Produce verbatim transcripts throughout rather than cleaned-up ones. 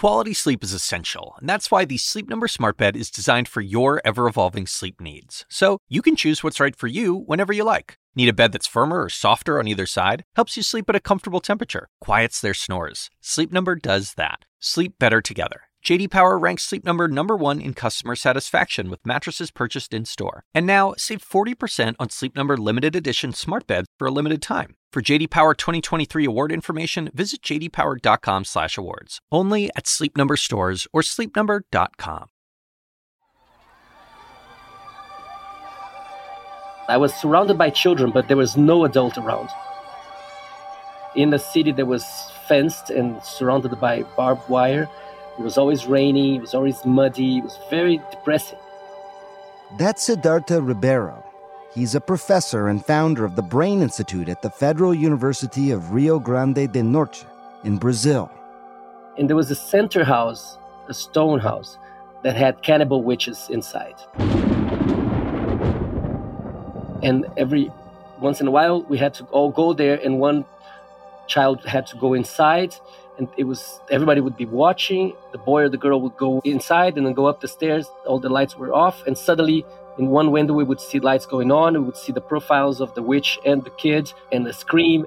Quality sleep is essential, and that's why the Sleep Number Smart Bed is designed for your ever-evolving sleep needs. So you can choose what's right for you whenever you like. Need a bed that's firmer or softer on either side? Helps you sleep at a comfortable temperature. Quiets their snores. Sleep Number does that. Sleep better together. J D Power ranks Sleep Number number one in customer satisfaction with mattresses purchased in-store. And now, save forty percent on Sleep Number limited edition smart beds for a limited time. For J D Power twenty twenty-three award information, visit j d power dot com slash awards. Only at Sleep Number stores or sleep number dot com. I was surrounded by children, but there was no adult around. In the city that was fenced and surrounded by barbed wire. It was always rainy, it was always muddy, it was very depressing. That's Siddhartha Ribeiro. He's a professor and founder of the Brain Institute at the Federal University of Rio Grande do Norte in Brazil. And there was a center house, a stone house, that had cannibal witches inside. And every once in a while, we had to all go there, and one child had to go inside. And it was, everybody would be watching. The boy or the girl would go inside and then go up the stairs. All the lights were off. And suddenly, in one window, we would see lights going on. We would see the profiles of the witch and the kid and the scream.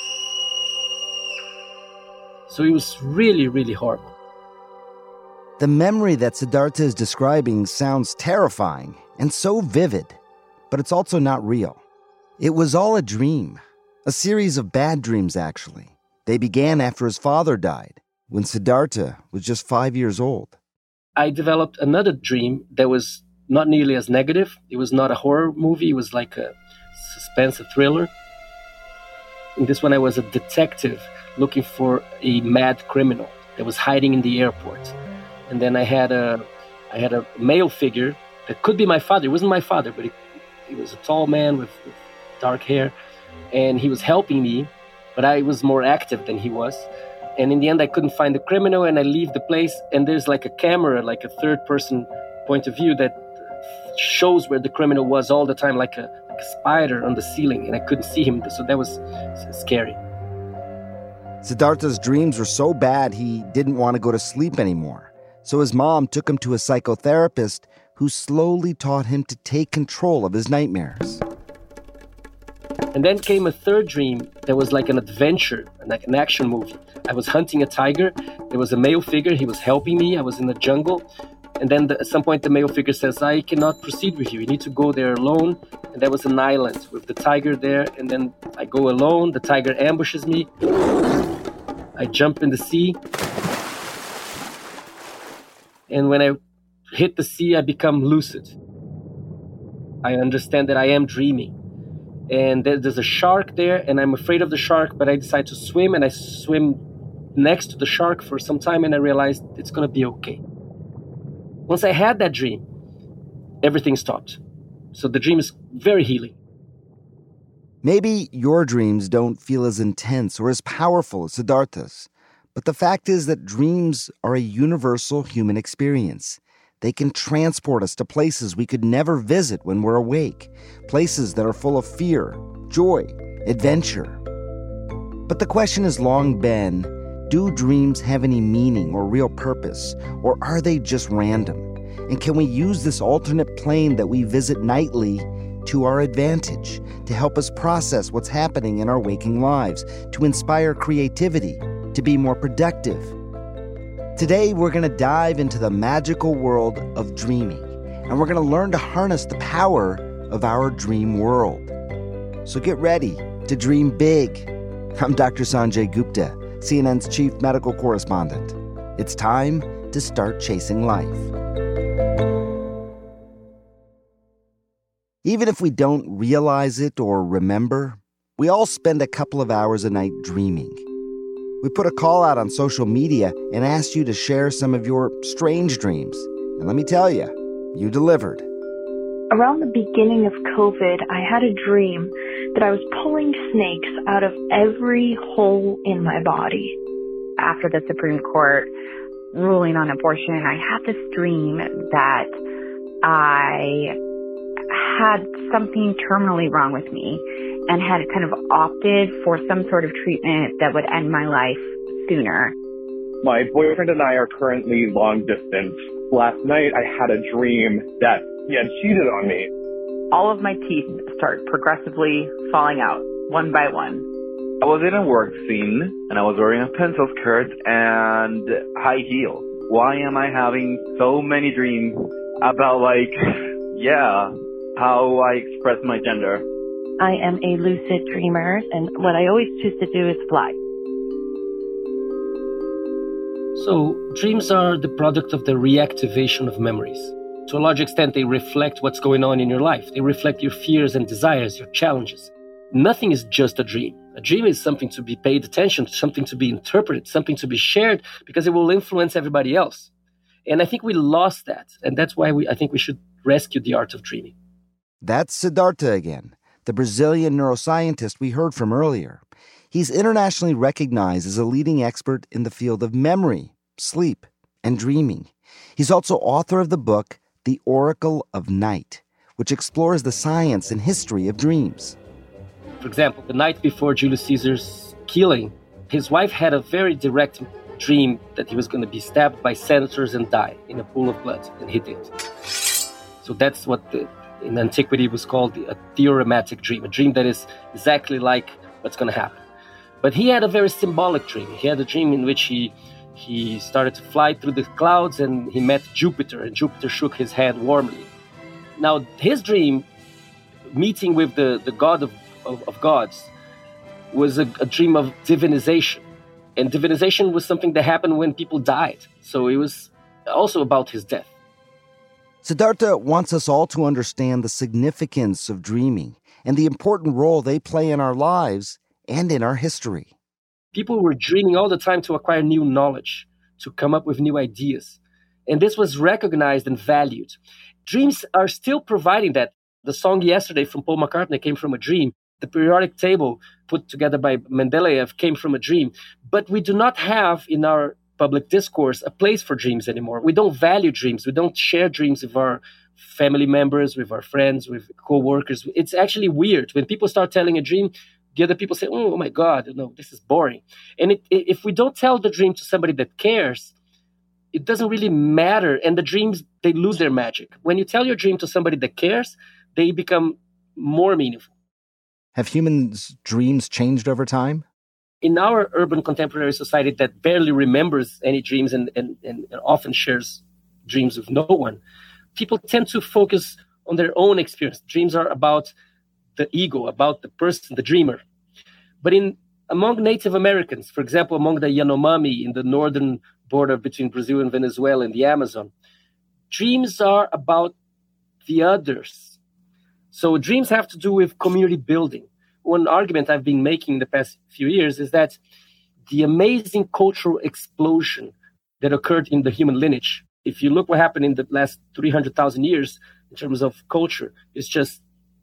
So it was really, really horrible. The memory that Siddhartha is describing sounds terrifying and so vivid, but it's also not real. It was all a dream, a series of bad dreams, actually. They began after his father died, when Siddhartha was just five years old. I developed another dream that was not nearly as negative. It was not a horror movie. It was like a suspense, a thriller. In this one, I was a detective looking for a mad criminal that was hiding in the airport. And then I had a, I had a male figure that could be my father. It wasn't my father, but he, he was a tall man with, with dark hair. And he was helping me. But I was more active than he was. And in the end, I couldn't find the criminal, and I leave the place, and there's like a camera, like a third-person point of view that shows where the criminal was all the time, like a, like a spider on the ceiling, and I couldn't see him, so that was scary. Siddhartha's dreams were so bad he didn't want to go to sleep anymore. So his mom took him to a psychotherapist who slowly taught him to take control of his nightmares. And then came a third dream that was like an adventure, like an action movie. I was hunting a tiger. There was a male figure. He was helping me. I was in the jungle. And then the, at some point, the male figure says, I cannot proceed with you. You need to go there alone. And there was an island with the tiger there. And then I go alone. The tiger ambushes me. I jump in the sea. And when I hit the sea, I become lucid. I understand that I am dreaming. And there's a shark there, and I'm afraid of the shark, but I decide to swim, and I swim next to the shark for some time, and I realized it's going to be okay. Once I had that dream, everything stopped. So the dream is very healing. Maybe your dreams don't feel as intense or as powerful as Siddhartha's, but the fact is that dreams are a universal human experience. They can transport us to places we could never visit when we're awake, places that are full of fear, joy, adventure. But the question has long been, do dreams have any meaning or real purpose, or are they just random? And can we use this alternate plane that we visit nightly to our advantage, to help us process what's happening in our waking lives, to inspire creativity, to be more productive? Today, we're going to dive into the magical world of dreaming, and we're going to learn to harness the power of our dream world. So get ready to dream big. I'm Doctor Sanjay Gupta, C N N's chief medical correspondent. It's time to start chasing life. Even if we don't realize it or remember, we all spend a couple of hours a night dreaming. We put a call out on social media and asked you to share some of your strange dreams. And let me tell you, you delivered. Around the beginning of COVID, I had a dream that I was pulling snakes out of every hole in my body. After the Supreme Court ruling on abortion, I had this dream that I had something terminally wrong with me and had kind of opted for some sort of treatment that would end my life sooner. My boyfriend and I are currently long distance. Last night I had a dream that he had cheated on me. All of my teeth start progressively falling out, one by one. I was in a work scene, and I was wearing a pencil skirt and high heels. Why am I having so many dreams about, like, yeah, how I express my gender? I am a lucid dreamer, and what I always choose to do is fly. So, dreams are the product of the reactivation of memories. To a large extent, they reflect what's going on in your life. They reflect your fears and desires, your challenges. Nothing is just a dream. A dream is something to be paid attention to, something to be interpreted, something to be shared, because it will influence everybody else. And I think we lost that. And that's why we, I think we should rescue the art of dreaming. That's Siddhartha again, the Brazilian neuroscientist we heard from earlier. He's internationally recognized as a leading expert in the field of memory, sleep, and dreaming. He's also author of the book, The Oracle of Night, which explores the science and history of dreams. For example, the night before Julius Caesar's killing, his wife had a very direct dream that he was going to be stabbed by senators and die in a pool of blood, and he did. So that's what the, in antiquity was called a theorematic dream, a dream that is exactly like what's going to happen. But he had a very symbolic dream. He had a dream in which he he started to fly through the clouds and he met Jupiter, and Jupiter shook his hand warmly. Now, his dream, meeting with the, the god of, of, of gods, was a, a dream of divinization. And divinization was something that happened when people died. So it was also about his death. Siddhartha wants us all to understand the significance of dreaming and the important role they play in our lives and in our history. People were dreaming all the time to acquire new knowledge, to come up with new ideas. And this was recognized and valued. Dreams are still providing that. The song Yesterday from Paul McCartney came from a dream. The periodic table put together by Mendeleev came from a dream. But we do not have in our public discourse a place for dreams anymore. We don't value dreams. We don't share dreams with our family members, with our friends, with co-workers. It's actually weird. When people start telling a dream, the other people say, oh, oh my God, no, this is boring. And it, if we don't tell the dream to somebody that cares, it doesn't really matter. And the dreams, they lose their magic. When you tell your dream to somebody that cares, they become more meaningful. Have humans' dreams changed over time? In our urban contemporary society that barely remembers any dreams and, and, and often shares dreams with no one, people tend to focus on their own experience. Dreams are about the ego, about the person, the dreamer. But in among Native Americans, for example, among the Yanomami in the northern border between Brazil and Venezuela in the Amazon, dreams are about the others. So dreams have to do with community building. One argument I've been making in the past few years is that the amazing cultural explosion that occurred in the human lineage, if you look what happened in the last three hundred thousand years in terms of culture, it's just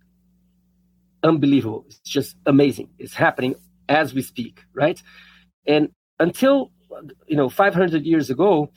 unbelievable. It's just amazing. It's happening as we speak, right? And until, you know, five hundred years ago,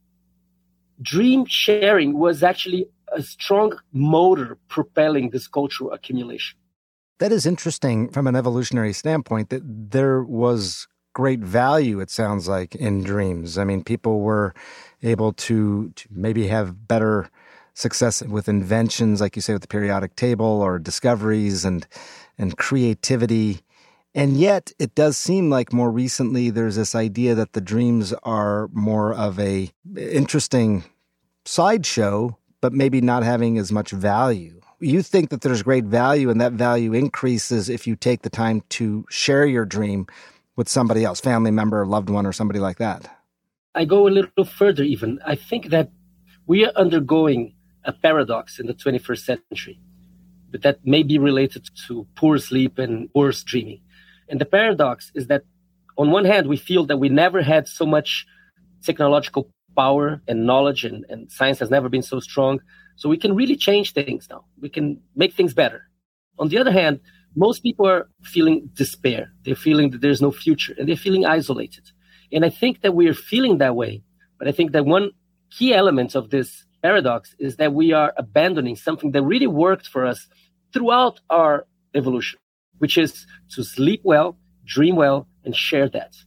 dream sharing was actually a strong motor propelling this cultural accumulation. That is interesting from an evolutionary standpoint, that there was great value, it sounds like, in dreams. I mean, people were able to, to maybe have better success with inventions, like you say, with the periodic table, or discoveries and and creativity. And yet, it does seem like more recently there's this idea that the dreams are more of a interesting sideshow, but maybe not having as much value. You think that there's great value, and that value increases if you take the time to share your dream with somebody else, family member, loved one, or somebody like that. I go a little further even. I think that we are undergoing a paradox in the twenty-first century, but that may be related to poor sleep and worse dreaming. And the paradox is that on one hand, we feel that we never had so much technological power and knowledge, and, and science has never been so strong. So we can really change things now. We can make things better. On the other hand, most people are feeling despair. They're feeling that there's no future, and they're feeling isolated. And I think that we are feeling that way. But I think that one key element of this paradox is that we are abandoning something that really worked for us throughout our evolution, which is to sleep well, dream well, and share that.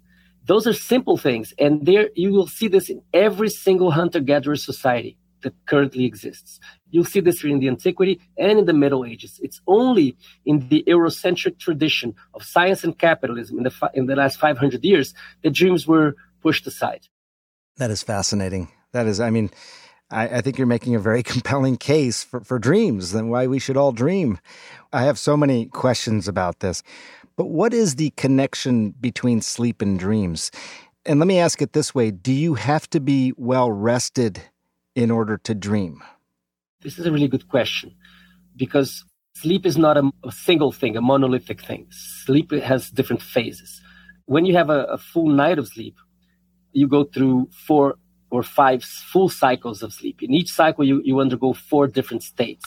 Those are simple things. And there you will see this in every single hunter-gatherer society that currently exists. You'll see this in the antiquity and in the Middle Ages. It's only in the Eurocentric tradition of science and capitalism in the, fi- in the last five hundred years that dreams were pushed aside. That is fascinating. That is, I mean, I, I think you're making a very compelling case for, for dreams and why we should all dream. I have so many questions about this. But what is the connection between sleep and dreams? And let me ask it this way. Do you have to be well rested in order to dream? This is a really good question, because sleep is not a, a single thing, a monolithic thing. Sleep has different phases. When you have a, a full night of sleep, you go through four or five full cycles of sleep. In each cycle, you, you undergo four different states.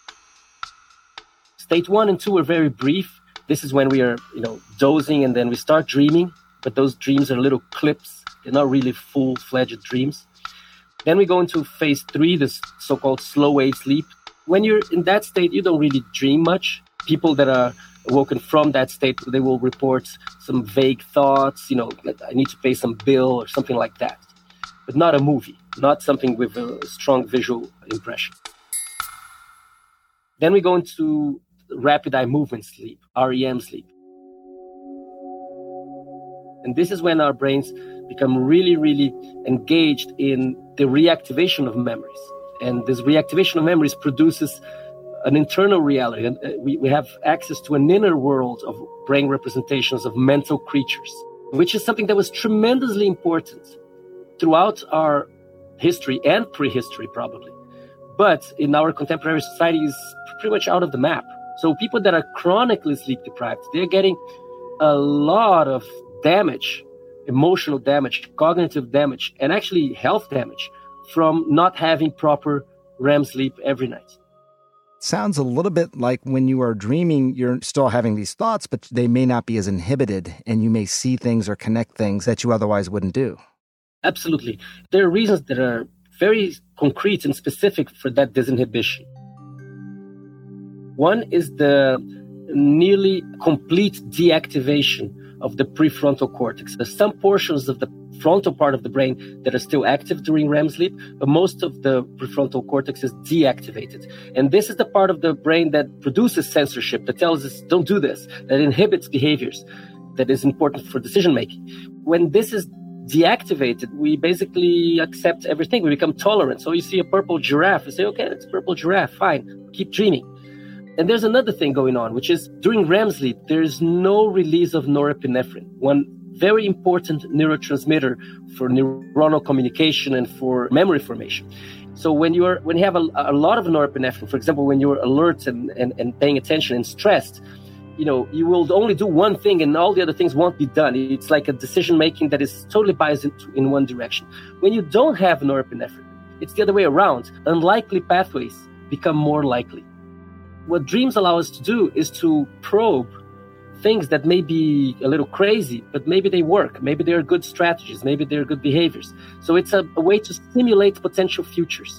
State one and two are very brief. This is when we are, you know, dozing, and then we start dreaming, but those dreams are little clips. They're not really full-fledged dreams. Then we go into phase three, this so-called slow wave sleep. When you're in that state, you don't really dream much. People that are awoken from that state, they will report some vague thoughts, you know, like I need to pay some bill or something like that. But not a movie, not something with a strong visual impression. Then we go into rapid eye movement sleep, R E M sleep. And this is when our brains become really, really engaged in the reactivation of memories. And this reactivation of memories produces an internal reality. And we, we have access to an inner world of brain representations of mental creatures, which is something that was tremendously important throughout our history and prehistory, probably. But in our contemporary society is pretty much out of the map. So people that are chronically sleep deprived, they're getting a lot of damage, emotional damage, cognitive damage, and actually health damage from not having proper R E M sleep every night. Sounds a little bit like when you are dreaming, you're still having these thoughts, but they may not be as inhibited, and you may see things or connect things that you otherwise wouldn't do. Absolutely. There are reasons that are very concrete and specific for that disinhibition. One is the nearly complete deactivation of the prefrontal cortex. There's some portions of the frontal part of the brain that are still active during R E M sleep, but most of the prefrontal cortex is deactivated. And this is the part of the brain that produces censorship, that tells us, don't do this, that inhibits behaviors, that is important for decision making. When this is deactivated, we basically accept everything. We become tolerant. So you see a purple giraffe, you say, okay, it's a purple giraffe, fine, keep dreaming. And there's another thing going on, which is during R E M sleep, there's no release of norepinephrine, one very important neurotransmitter for neuronal communication and for memory formation. So when you're when you have a, a lot of norepinephrine, for example, when you're alert and, and, and paying attention and stressed, you know, you will only do one thing and all the other things won't be done. It's like a decision making that is totally biased in, in one direction. When you don't have norepinephrine, it's the other way around. Unlikely pathways become more likely. What dreams allow us to do is to probe things that may be a little crazy, but maybe they work. Maybe they're good strategies. Maybe they're good behaviors. So it's a, a way to stimulate potential futures.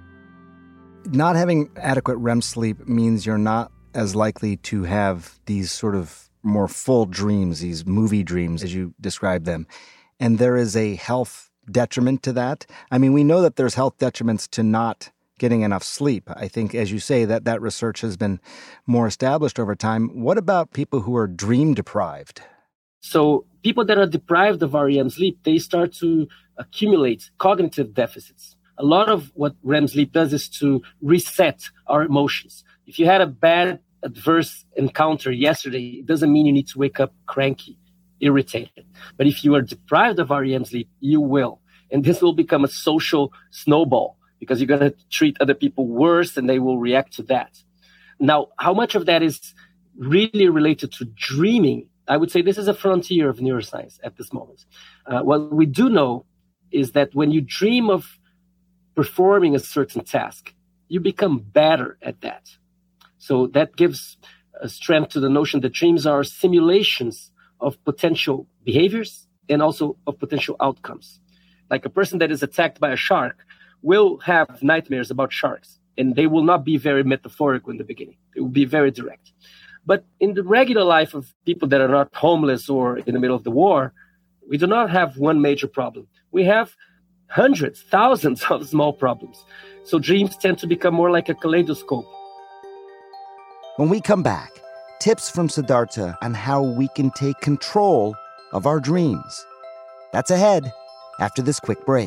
Not having adequate R E M sleep means you're not as likely to have these sort of more full dreams, these movie dreams, as you describe them. And there is a health detriment to that. I mean, we know that there's health detriments to not getting enough sleep. I think, as you say, that that research has been more established over time. What about people who are dream deprived? So people that are deprived of R E M sleep, they start to accumulate cognitive deficits. A lot of what R E M sleep does is to reset our emotions. If you had a bad, adverse encounter yesterday, it doesn't mean you need to wake up cranky, irritated. But if you are deprived of R E M sleep, you will. And this will become a social snowball, because you're going to treat other people worse and they will react to that. Now, how much of that is really related to dreaming? I would say this is a frontier of neuroscience at this moment. Uh, what we do know is that when you dream of performing a certain task, you become better at that. So that gives a strength to the notion that dreams are simulations of potential behaviors and also of potential outcomes. Like a person that is attacked by a shark will have nightmares about sharks, and they will not be very metaphorical in the beginning. They will be very direct. But in the regular life of people that are not homeless or in the middle of the war, We do not have one major problem. We have hundreds, thousands of small problems. So dreams tend to become more like a kaleidoscope. When we come back, tips from Siddhartha on how we can take control of our dreams. That's ahead after this quick break.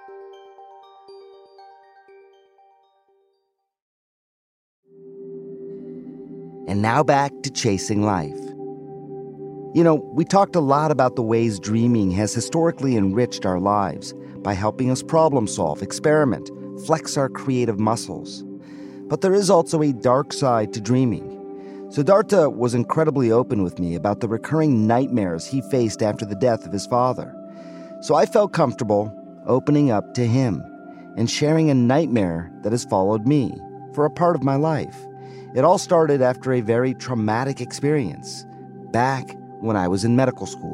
And now back to Chasing Life. You know, we talked a lot about the ways dreaming has historically enriched our lives by helping us problem solve, experiment, flex our creative muscles. But there is also a dark side to dreaming. Siddhartha was incredibly open with me about the recurring nightmares he faced after the death of his father. So I felt comfortable opening up to him and sharing a nightmare that has followed me for a part of my life. It all started after a very traumatic experience back when I was in medical school.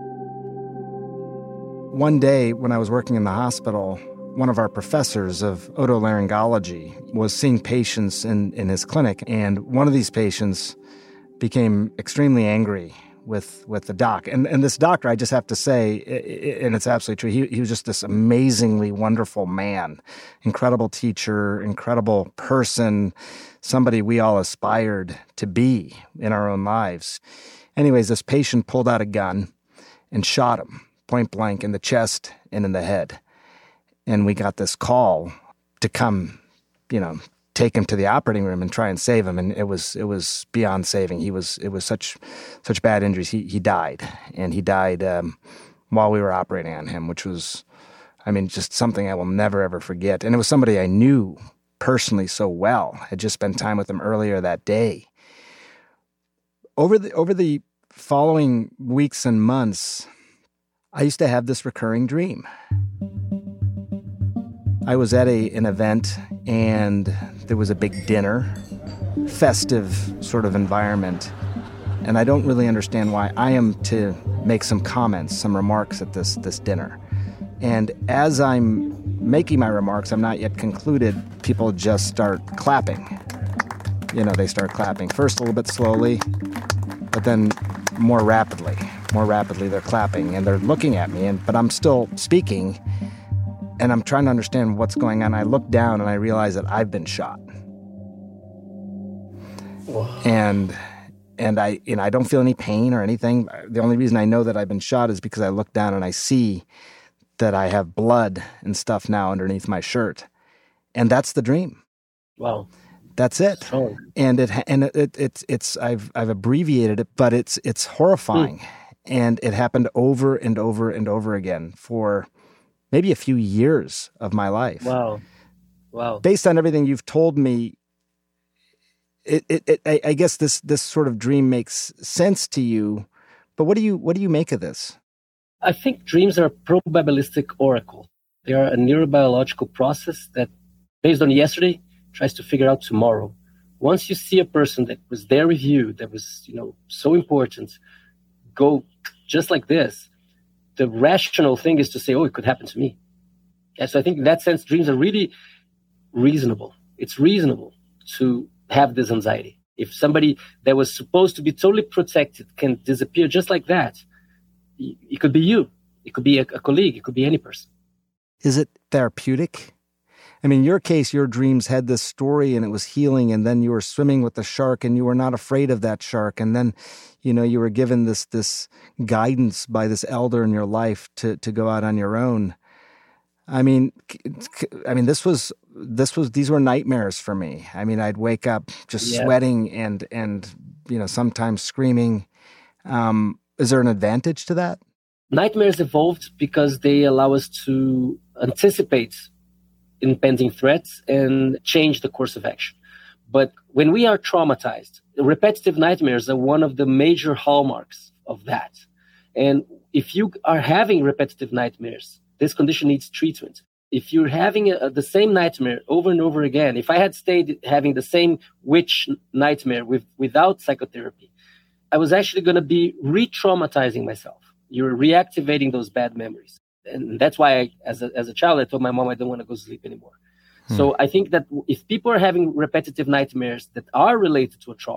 One day when I was working in the hospital, one of our professors of otolaryngology was seeing patients in, in his clinic, and one of these patients became extremely angry with with the doc. And and this doctor, I just have to say, and it's absolutely true, he, he was just this amazingly wonderful man, incredible teacher, incredible person, somebody we all aspired to be in our own lives. Anyways, this patient pulled out a gun and shot him point blank in the chest and in the head. And we got this call to come, you know, take him to the operating room and try and save him. And it was it was beyond saving. He was it was such such bad injuries. He he died, and he died um, while we were operating on him, which was, I mean, just something I will never ever forget. And it was somebody I knew personally so well. I had just spent time with him earlier that day. Over the over the following weeks and months, I used to have this recurring dream. I was at a an event, and there was a big dinner, festive sort of environment, and I don't really understand why. I am to make some comments, some remarks at this this dinner. And as I'm making my remarks, I'm not yet concluded, people just start clapping. You know, they start clapping. First a little bit slowly, but then more rapidly. More rapidly they're clapping, and they're looking at me, and but I'm still speaking. And I'm trying to understand what's going on. I look down and I realize that I've been shot. Whoa. And and I you know I don't feel any pain or anything. The only reason I know that I've been shot is because I look down and I see that I have blood and stuff now underneath my shirt. And that's the dream. Wow. That's it. Oh. And it and it, it it's it's I've I've abbreviated it, but it's it's horrifying. Mm. And it happened over and over and over again for maybe a few years of my life. Wow. Wow. Based on everything you've told me, it, it, it I, I guess this this sort of dream makes sense to you. But what do you what do you make of this? I think dreams are a probabilistic oracle. They are a neurobiological process that, based on yesterday, tries to figure out tomorrow. Once you see a person that was there with you, that was, you know, so important, go just like this, the rational thing is to say, oh, it could happen to me. And so I think in that sense, dreams are really reasonable. It's reasonable to have this anxiety. If somebody that was supposed to be totally protected can disappear just like that, it could be you. It could be a, a colleague. It could be any person. Is it therapeutic? I mean, in your case, your dreams had this story and it was healing, and then you were swimming with the shark and you were not afraid of that shark. And then, you know, you were given this this guidance by this elder in your life to to go out on your own. I mean, I mean, this was this was these were nightmares for me. I mean, I'd wake up just yeah. sweating and and you know sometimes screaming. Um, is there an advantage to that? Nightmares evolved because they allow us to anticipate impending threats and change the course of action. But when we are traumatized, repetitive nightmares are one of the major hallmarks of that. And if you are having repetitive nightmares, this condition needs treatment. If you're having a, the same nightmare over and over again, if I had stayed having the same witch nightmare with, without psychotherapy, I was actually going to be re-traumatizing myself. You're reactivating those bad memories. And that's why, I, as a as a child, I told my mom I don't want to go sleep anymore. Hmm. So I think that if people are having repetitive nightmares that are related to a trauma,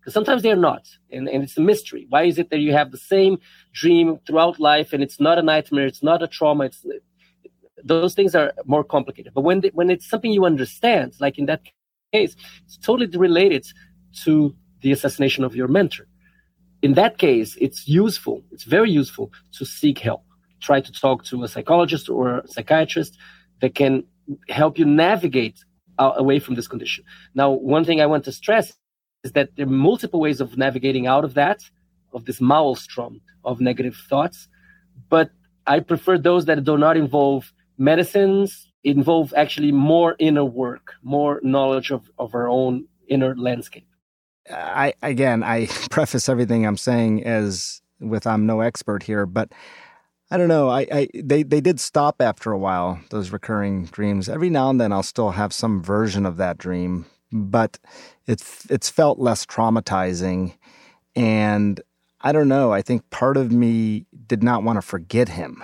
Because sometimes they're not, and, and it's a mystery. Why is it that you have the same dream throughout life, and it's not a nightmare, it's not a trauma, it's those things are more complicated. But when they, when it's something you understand, like in that case, it's totally related to the assassination of your mentor. In that case, it's useful, it's very useful to seek help. Try to talk to a psychologist or a psychiatrist that can help you navigate uh, away from this condition. Now, one thing I want to stress is that there are multiple ways of navigating out of that, of this maelstrom of negative thoughts. But I prefer those that do not involve medicines, involve actually more inner work, more knowledge of, of our own inner landscape. I again, I preface everything I'm saying as with I'm no expert here, but I don't know. I, I they they did stop after a while, those recurring dreams. Every now and then I'll still have some version of that dream, but it's it's felt less traumatizing. And I don't know. I think part of me did not want to forget him.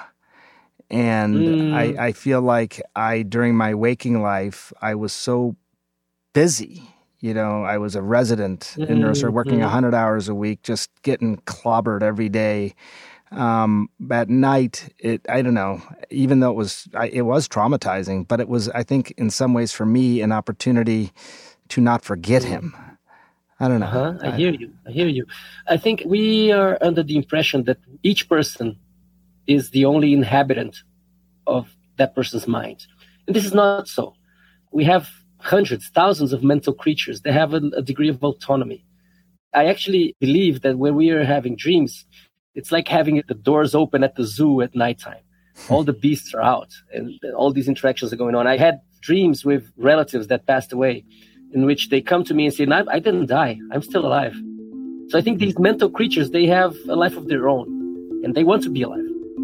And mm. I, I feel like I, during my waking life, I was so busy. You know, I was a resident mm-hmm. in nursery, working one hundred hours a week, just getting clobbered every day. Um, at night, it I don't know, even though it was I, it was traumatizing, but it was, I think, in some ways for me, an opportunity to not forget him. I don't know. Uh-huh. I, I hear you. I hear you. I think we are under the impression that each person is the only inhabitant of that person's mind. And this is not so. We have hundreds, thousands of mental creatures that have a, a degree of autonomy. I actually believe that when we are having dreams, it's like having the doors open at the zoo at nighttime. All the beasts are out and all these interactions are going on. I had dreams with relatives that passed away in which they come to me and say, I, I didn't die. I'm still alive. So I think these mental creatures, they have a life of their own and they want to be alive.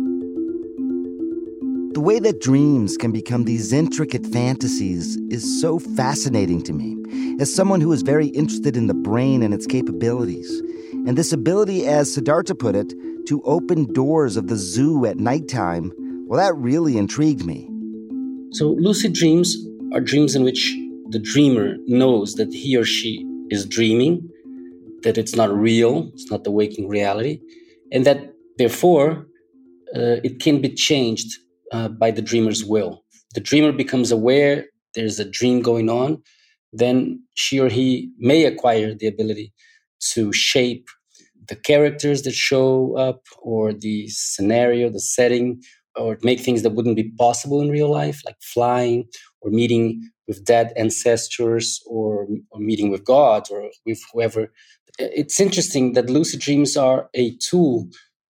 The way that dreams can become these intricate fantasies is so fascinating to me, as someone who is very interested in the brain and its capabilities. And this ability, as Siddhartha put it, to open doors of the zoo at nighttime, well, that really intrigued me. So lucid dreams are dreams in which the dreamer knows that he or she is dreaming, that it's not real, it's not the waking reality, and that, therefore, uh, it can be changed Uh, by the dreamer's will. The dreamer becomes aware there's a dream going on, then she or he may acquire the ability to shape the characters that show up or the scenario, the setting, or make things that wouldn't be possible in real life, like flying or meeting with dead ancestors or, or meeting with God or with whoever. It's interesting that lucid dreams are a tool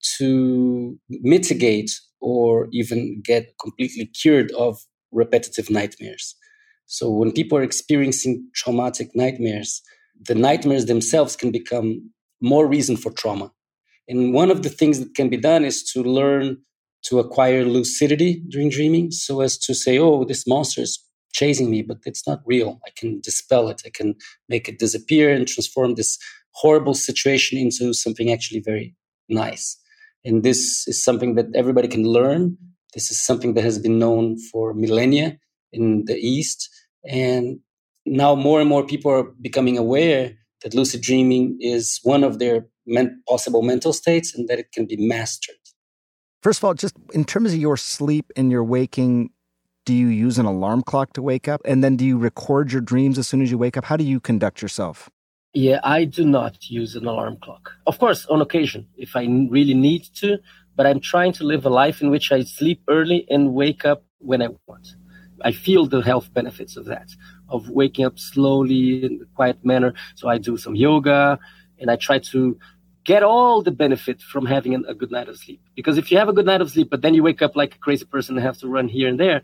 to mitigate or even get completely cured of repetitive nightmares. So when people are experiencing traumatic nightmares, the nightmares themselves can become more reason for trauma. And one of the things that can be done is to learn to acquire lucidity during dreaming so as to say, oh, this monster is chasing me, but it's not real. I can dispel it. I can make it disappear and transform this horrible situation into something actually very nice. And this is something that everybody can learn. This is something that has been known for millennia in the East. And now more and more people are becoming aware that lucid dreaming is one of their men- possible mental states and that it can be mastered. First of all, just in terms of your sleep and your waking, do you use an alarm clock to wake up? And then do you record your dreams as soon as you wake up? How do you conduct yourself? Yeah, I do not use an alarm clock. Of course, on occasion, if I really need to, but I'm trying to live a life in which I sleep early and wake up when I want. I feel the health benefits of that, of waking up slowly in a quiet manner. So I do some yoga and I try to get all the benefit from having a good night of sleep. Because if you have a good night of sleep, but then you wake up like a crazy person and have to run here and there,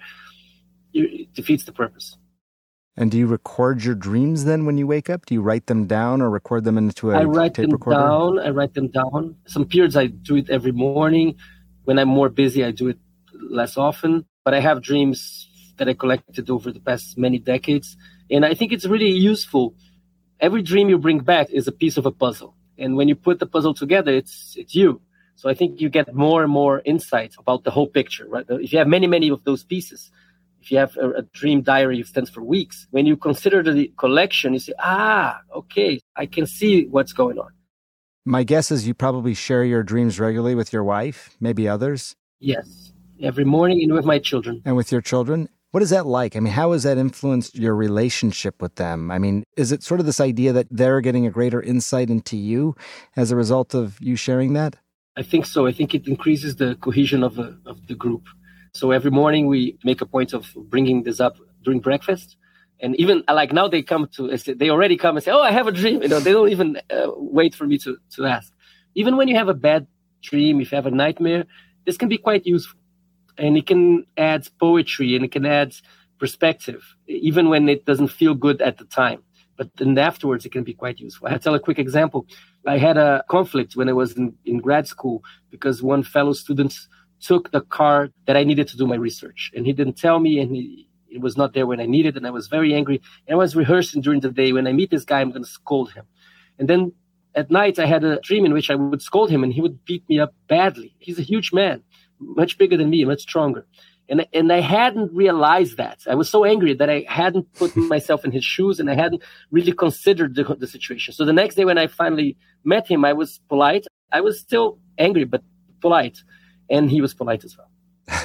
it defeats the purpose. And do you record your dreams then when you wake up? Do you write them down or record them into a I write tape them recorder? down. I write them down. Some periods I do it every morning. When I'm more busy, I do it less often. But I have dreams that I collected over the past many decades. And I think it's really useful. Every dream you bring back is a piece of a puzzle. And when you put the puzzle together, it's it's you. So I think you get more and more insight about the whole picture, right? If you have many, many of those pieces, if you have a, a dream diary, it stands for weeks. When you consider the collection, you say, ah, okay, I can see what's going on. My guess is you probably share your dreams regularly with your wife, maybe others. Yes, every morning and with my children. And with your children? What is that like? I mean, how has that influenced your relationship with them? I mean, is it sort of this idea that they're getting a greater insight into you as a result of you sharing that? I think so. I think it increases the cohesion of, a, of the group. So every morning we make a point of bringing this up during breakfast. And even like now they come to, they already come and say, oh, I have a dream. You know, they don't even uh, wait for me to, to ask. Even when you have a bad dream, if you have a nightmare, this can be quite useful. And it can add poetry and it can add perspective, even when it doesn't feel good at the time. But then afterwards, it can be quite useful. I'll tell a quick example. I had a conflict when I was in, in grad school because one fellow student took the car that I needed to do my research. And he didn't tell me, and he, it was not there when I needed, and I was very angry. And I was rehearsing during the day. When I meet this guy, I'm going to scold him. And then at night, I had a dream in which I would scold him, and he would beat me up badly. He's a huge man, much bigger than me, much stronger. And, and I hadn't realized that. I was so angry that I hadn't put myself in his shoes and I hadn't really considered the, the situation. So the next day when I finally met him, I was polite. I was still angry, but polite. And he was polite as well.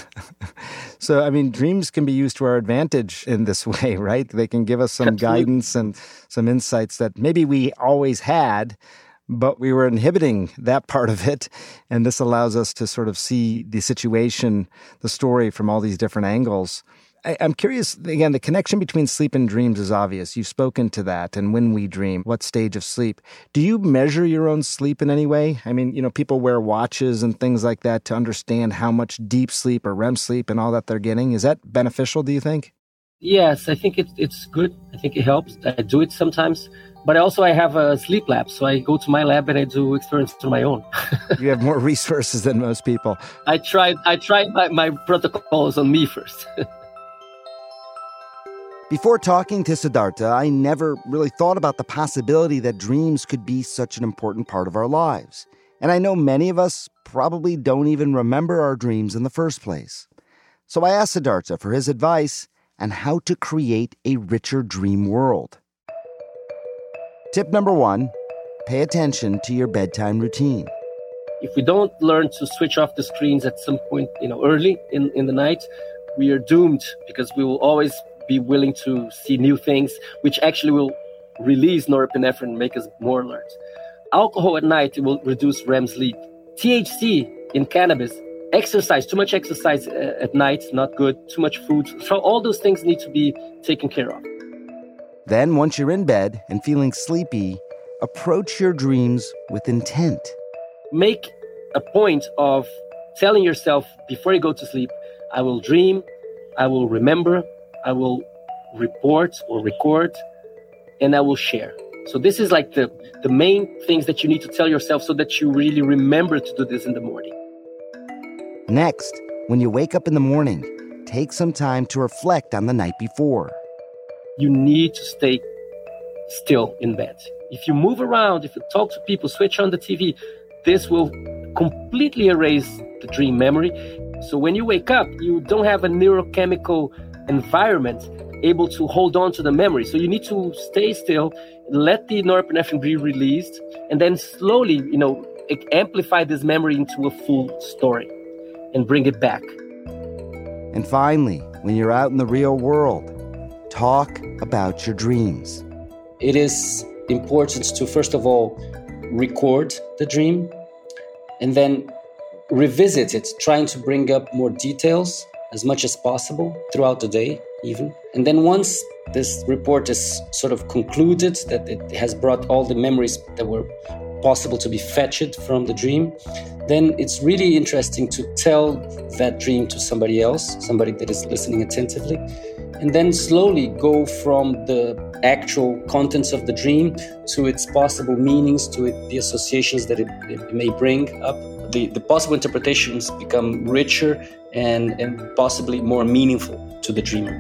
So, I mean, dreams can be used to our advantage in this way, right? They can give us some Absolutely. guidance and some insights that maybe we always had, but we were inhibiting that part of it. And this allows us to sort of see the situation, the story from all these different angles. I, I'm curious, again, the connection between sleep and dreams is obvious. You've spoken to that. And when we dream, what stage of sleep? Do you measure your own sleep in any way? I mean, you know, people wear watches and things like that to understand how much deep sleep or R E M sleep and all that they're getting. Is that beneficial, do you think? Yes, I think it, it's good. I think it helps. I do it sometimes. But also I have a sleep lab, so I go to my lab and I do experiments on my own. You have more resources than most people. I tried I tried my, my protocols on me first. Before talking to Siddhartha, I never really thought about the possibility that dreams could be such an important part of our lives. And I know many of us probably don't even remember our dreams in the first place. So I asked Siddhartha for his advice on how to create a richer dream world. Tip number one, pay attention to your bedtime routine. If we don't learn to switch off the screens at some point, you know, early in, in the night, we are doomed because we will always be willing to see new things, which actually will release norepinephrine and make us more alert. Alcohol at night will reduce R E M sleep. T H C in cannabis, exercise, too much exercise at night, not good, too much food. So all those things need to be taken care of. Then, once you're in bed and feeling sleepy, approach your dreams with intent. Make a point of telling yourself before you go to sleep, I will dream, I will remember, I will report or record, and I will share. So this is like the, the main things that you need to tell yourself so that you really remember to do this in the morning. Next, when you wake up in the morning, take some time to reflect on the night before. You need to stay still in bed. If you move around, if you talk to people, switch on the T V, this will completely erase the dream memory. So when you wake up, you don't have a neurochemical environment able to hold on to the memory. So you need to stay still, let the norepinephrine be released, and then slowly, you know, amplify this memory into a full story and bring it back. And finally, when you're out in the real world, talk about your dreams. It is important to, first of all, record the dream and then revisit it, trying to bring up more details as much as possible throughout the day, even. And then once this report is sort of concluded, that it has brought all the memories that were possible to be fetched from the dream, then it's really interesting to tell that dream to somebody else, somebody that is listening attentively, and then slowly go from the actual contents of the dream to its possible meanings, to it, the associations that it, it may bring up. The, the possible interpretations become richer and, and possibly more meaningful to the dreamer.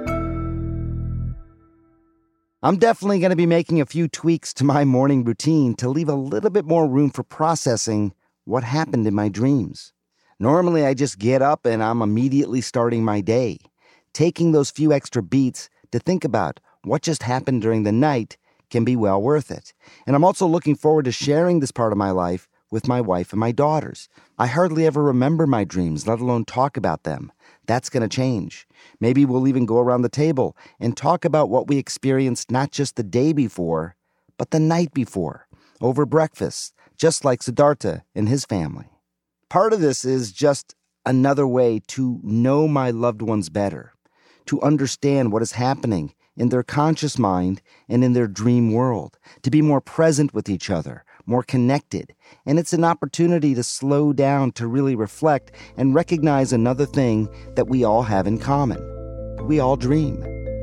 I'm definitely going to be making a few tweaks to my morning routine to leave a little bit more room for processing what happened in my dreams. Normally, I just get up and I'm immediately starting my day. taking those few extra beats to think about what just happened during the night can be well worth it. And I'm also looking forward to sharing this part of my life with my wife and my daughters. I hardly ever remember my dreams, let alone talk about them. That's going to change. Maybe we'll even go around the table and talk about what we experienced not just the day before, but the night before, over breakfast, just like Siddhartha and his family. Part of this is just another way to know my loved ones better, to understand what is happening in their conscious mind and in their dream world, to be more present with each other, more connected. And it's an opportunity to slow down, to really reflect and recognize another thing that we all have in common. We all dream.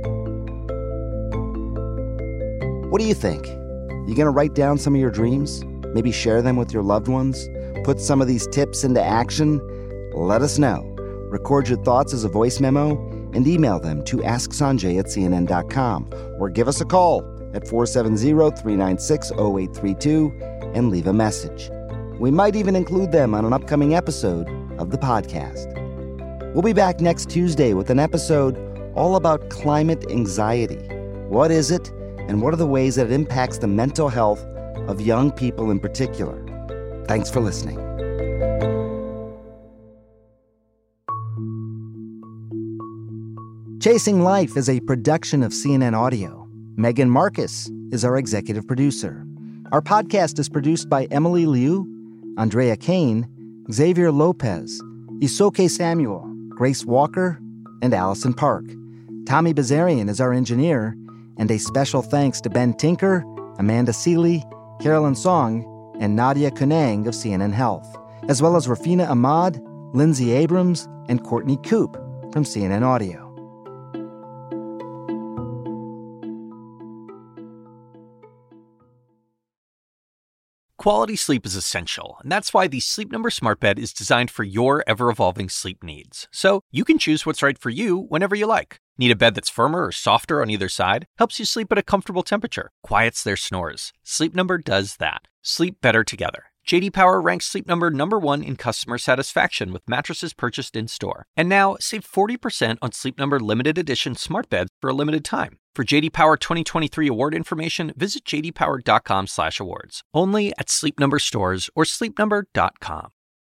What do you think? You going to write down some of your dreams? Maybe share them with your loved ones? Put some of these tips into action? Let us know. Record your thoughts as a voice memo and email them to ask sanjay at c n n dot com or give us a call at four seven zero, three nine six, zero eight three two and leave a message. We might even include them on an upcoming episode of the podcast. We'll be back next Tuesday with an episode all about climate anxiety. What is it, and what are the ways that it impacts the mental health of young people in particular? Thanks for listening. Chasing Life is a production of C N N Audio. Megan Marcus is our executive producer. Our podcast is produced by Emily Liu, Andrea Kane, Xavier Lopez, Isoke Samuel, Grace Walker, and Allison Park. Tommy Bazarian is our engineer, and a special thanks to Ben Tinker, Amanda Seeley, Carolyn Song, and Nadia Kunang of C N N Health, as well as Rafina Ahmad, Lindsay Abrams, and Courtney Coop from C N N Audio. Quality sleep is essential, and that's why the Sleep Number Smart Bed is designed for your ever-evolving sleep needs. So you can choose what's right for you whenever you like. Need a bed that's firmer or softer on either side? Helps you sleep at a comfortable temperature. Quiets their snores. Sleep Number does that. Sleep better together. J D Power ranks Sleep Number number one in customer satisfaction with mattresses purchased in-store. And now, save forty percent on Sleep Number limited edition smart beds for a limited time. For J D Power twenty twenty-three award information, visit j d power dot com slash awards. Only at Sleep Number stores or sleep number dot com.